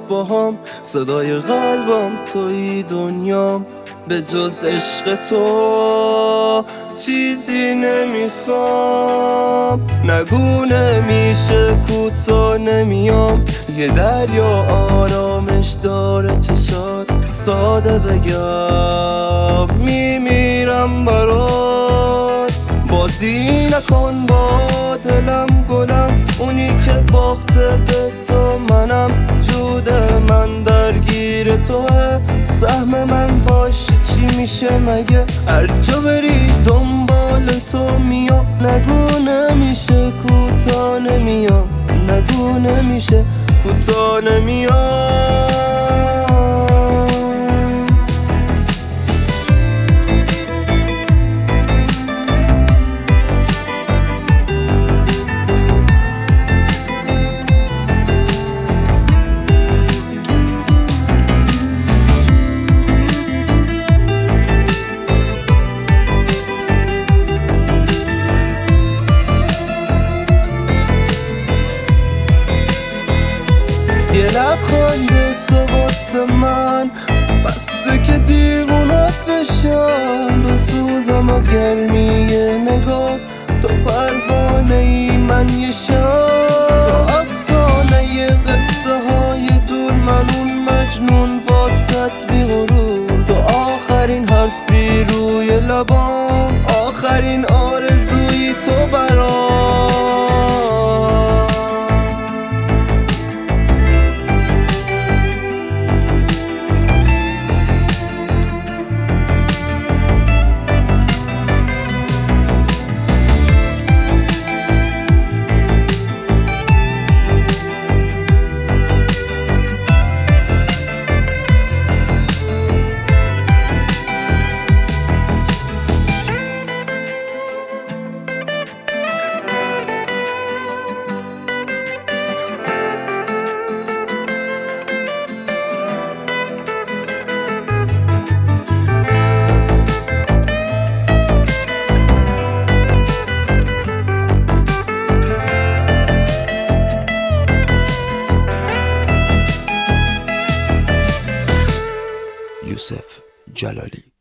باهام، صدای قلبم توی دنیام. به جز عشق تو چیزی نمیخوام. نگو نمیشه کوتا نمیام، یه دریا آرامش داره چشات. ساده بگم میمیرم برات. بازی نکن با دلم گلم، اونی که باخته به تو منم. جود من درگیر توه، سهم من باشی چی میشه مگه؟ هر جا بری دنبال تو میام. نگو نمیشه کوتا نمیام، نگو نمیشه کوتا نمیام. یه لبخند تو واسه من بسته که دیوونت بشم. بسوزم از گرمی نگاه، تو پروانه ای من یه شب. تو افسانه ی قصه های دور، من اون مجنون واسط بی غرور. تو آخرین حرفی روی لبام، آخرین آرزوی تو برام. یوسف جلالی.